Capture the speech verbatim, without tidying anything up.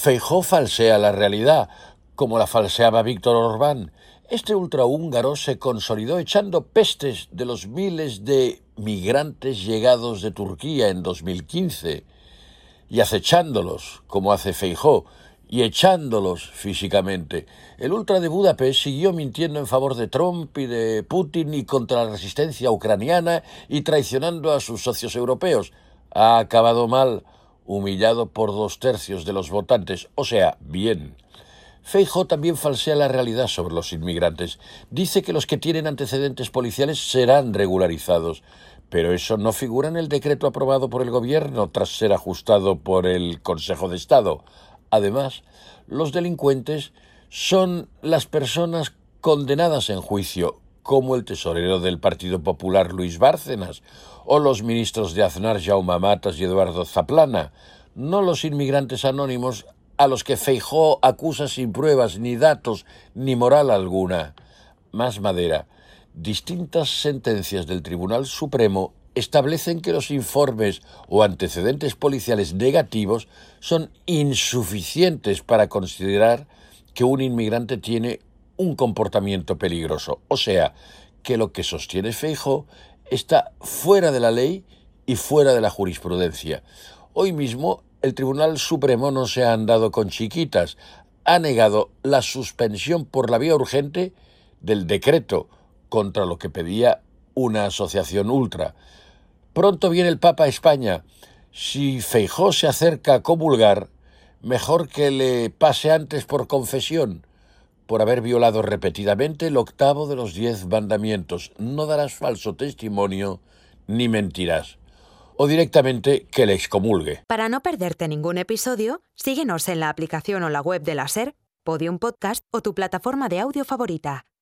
Feijóo falsea la realidad, como la falseaba Víctor Orbán. Este ultrahúngaro se consolidó echando pestes de los miles de migrantes llegados de Turquía en dos mil quince y acechándolos, como hace Feijóo, y echándolos físicamente. El ultra de Budapest siguió mintiendo en favor de Trump y de Putin y contra la resistencia ucraniana y traicionando a sus socios europeos. Ha acabado mal, humillado por dos tercios de los votantes, o sea, bien. Feijóo también falsea la realidad sobre los inmigrantes. Dice que los que tienen antecedentes policiales serán regularizados, pero eso no figura en el decreto aprobado por el gobierno tras ser ajustado por el Consejo de Estado. Además, los delincuentes son las personas condenadas en juicio, como el tesorero del Partido Popular Luis Bárcenas, o los ministros de Aznar Jaume Matas y Eduardo Zaplana, no los inmigrantes anónimos a los que Feijóo acusa sin pruebas, ni datos, ni moral alguna. Más madera. Distintas sentencias del Tribunal Supremo establecen que los informes o antecedentes policiales negativos son insuficientes para considerar que un inmigrante tiene un comportamiento peligroso. O sea, que lo que sostiene Feijóo está fuera de la ley y fuera de la jurisprudencia. Hoy mismo el Tribunal Supremo no se ha andado con chiquitas. Ha negado la suspensión por la vía urgente del decreto contra lo que pedía una asociación ultra. Pronto viene el Papa a España. Si Feijóo se acerca a comulgar, mejor que le pase antes por confesión, por haber violado repetidamente el octavo de los diez mandamientos. No darás falso testimonio ni mentirás. O directamente que le excomulgue. Para no perderte ningún episodio, síguenos en la aplicación o la web de la SER, Podium Podcast o tu plataforma de audio favorita.